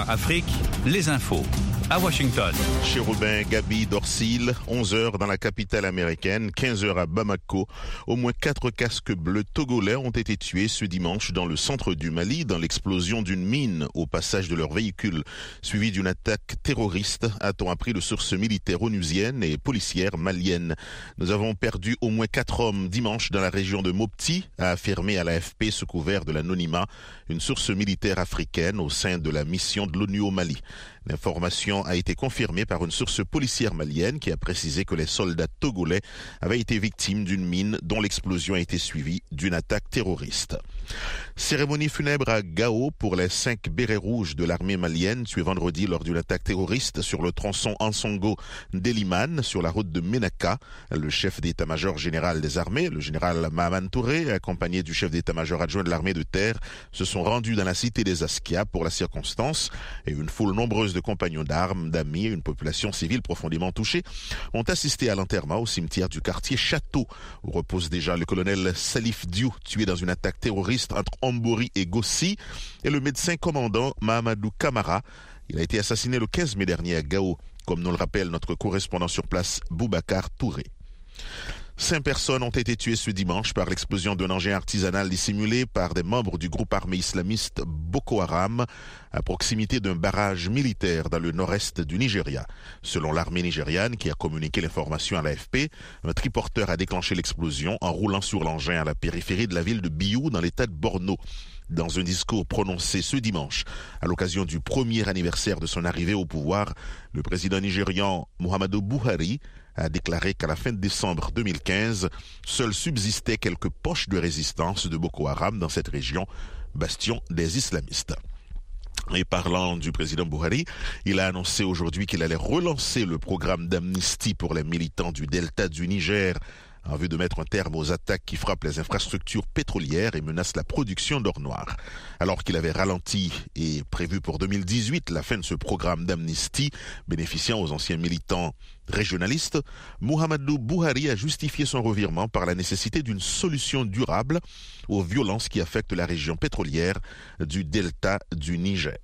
VOA Afrique, les infos. À Washington. Chérubin, Gabi, Dorsil, 11h dans la capitale américaine, 15h à Bamako. Au moins 4 casques bleus togolais ont été tués ce dimanche dans le centre du Mali dans l'explosion d'une mine au passage de leur véhicule, suivi d'une attaque terroriste, a-t-on appris de sources militaires onusiennes et policières maliennes. Nous avons perdu au moins 4 hommes dimanche dans la région de Mopti, a affirmé à l'AFP sous couvert de l'anonymat une source militaire africaine au sein de la mission de l'ONU au Mali. L'information a été confirmée par une source policière malienne qui a précisé que les soldats togolais avaient été victimes d'une mine dont l'explosion a été suivie d'une attaque terroriste. Cérémonie funèbre à Gao pour les 5 bérets rouges de l'armée malienne tués vendredi lors d'une attaque terroriste sur le tronçon Ansongo-Deliman sur la route de Ménaka. Le chef d'état-major général des armées, le général Mahaman Touré, accompagné du chef d'état-major adjoint de l'armée de terre, se sont rendus dans la cité des Askia pour la circonstance et une foule nombreuse de compagnons d'armes, d'amis et une population civile profondément touchée ont assisté à l'enterrement au cimetière du quartier Château où repose déjà le colonel Salif Diou tué dans une attaque terroriste entre Ambori et Gossi et le médecin commandant Mahamadou Kamara. Il a été assassiné le 15 mai dernier à Gao, comme nous le rappelle notre correspondant sur place Boubacar Touré. 5 personnes ont été tuées ce dimanche par l'explosion d'un engin artisanal dissimulé par des membres du groupe armé islamiste Boko Haram à proximité d'un barrage militaire dans le nord-est du Nigeria. Selon l'armée nigériane qui a communiqué l'information à l'AFP, un triporteur a déclenché l'explosion en roulant sur l'engin à la périphérie de la ville de Biou dans l'état de Borno. Dans un discours prononcé ce dimanche, à l'occasion du premier anniversaire de son arrivée au pouvoir, le président nigérian Muhammadu Buhari a déclaré qu'à la fin de décembre 2015, seuls subsistaient quelques poches de résistance de Boko Haram dans cette région, bastion des islamistes. Et parlant du président Buhari, il a annoncé aujourd'hui qu'il allait relancer le programme d'amnistie pour les militants du delta du Niger en vue de mettre un terme aux attaques qui frappent les infrastructures pétrolières et menacent la production d'or noir. Alors qu'il avait ralenti et prévu pour 2018 la fin de ce programme d'amnistie bénéficiant aux anciens militants régionalistes, Muhammadu Buhari a justifié son revirement par la nécessité d'une solution durable aux violences qui affectent la région pétrolière du delta du Niger.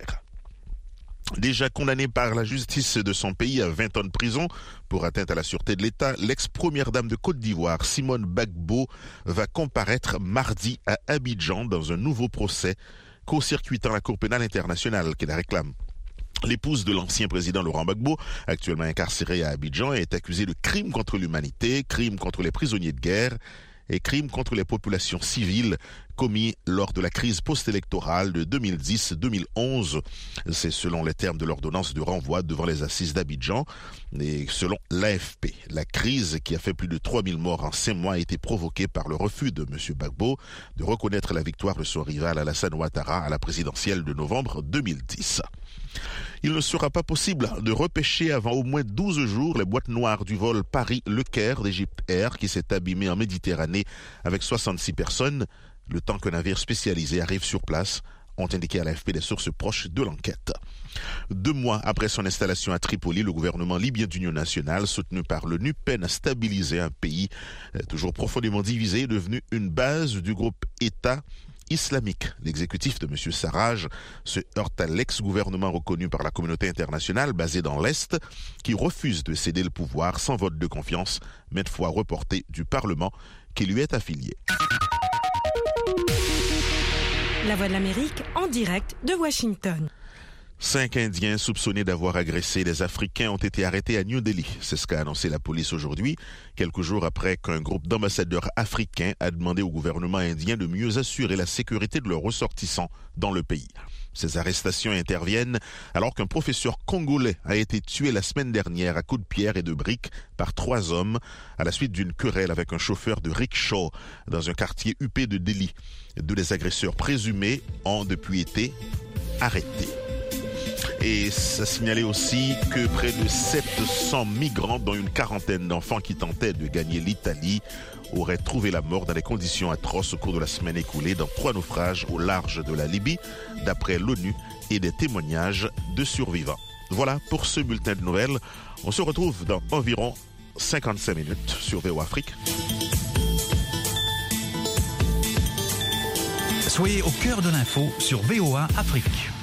Déjà condamné par la justice de son pays à 20 ans de prison pour atteinte à la sûreté de l'État, l'ex-première dame de Côte d'Ivoire, Simone Gbagbo, va comparaître mardi à Abidjan dans un nouveau procès court-circuitant la Cour pénale internationale qui la réclame. L'épouse de l'ancien président Laurent Gbagbo, actuellement incarcérée à Abidjan, est accusée de crimes contre l'humanité, crimes contre les prisonniers de guerre et crimes contre les populations civiles commis lors de la crise post-électorale de 2010-2011. C'est selon les termes de l'ordonnance de renvoi devant les assises d'Abidjan. Et selon l'AFP, la crise qui a fait plus de 3000 morts en 5 mois a été provoquée par le refus de M. Gbagbo de reconnaître la victoire de son rival Alassane Ouattara à la présidentielle de novembre 2010. Il ne sera pas possible de repêcher avant au moins 12 jours les boîtes noires du vol Paris-Le Caire d'Egypte Air qui s'est abîmé en Méditerranée avec 66 personnes, le temps qu'un navire spécialisé arrive sur place, ont indiqué à l'AFP des sources proches de l'enquête. 2 mois après son installation à Tripoli, le gouvernement libyen d'union nationale, soutenu par l'ONU, peine à stabiliser un pays toujours profondément divisé, devenu une base du groupe État islamique. L'exécutif de M. Sarraj se heurte à l'ex-gouvernement reconnu par la communauté internationale basé dans l'Est qui refuse de céder le pouvoir sans vote de confiance, maintes fois reporté du Parlement qui lui est affilié. La Voix de l'Amérique en direct de Washington. 5 Indiens soupçonnés d'avoir agressé des Africains ont été arrêtés à New Delhi. C'est ce qu'a annoncé la police aujourd'hui, quelques jours après qu'un groupe d'ambassadeurs africains a demandé au gouvernement indien de mieux assurer la sécurité de leurs ressortissants dans le pays. Ces arrestations interviennent alors qu'un professeur congolais a été tué la semaine dernière à coups de pierre et de briques par 3 hommes à la suite d'une querelle avec un chauffeur de rickshaw dans un quartier huppé de Delhi. 2 des agresseurs présumés ont depuis été arrêtés. Et ça signalait aussi que près de 700 migrants, dont une quarantaine d'enfants qui tentaient de gagner l'Italie, auraient trouvé la mort dans des conditions atroces au cours de la semaine écoulée dans 3 naufrages au large de la Libye, d'après l'ONU et des témoignages de survivants. Voilà pour ce bulletin de nouvelles. On se retrouve dans environ 55 minutes sur VOA Afrique. Soyez au cœur de l'info sur VOA Afrique.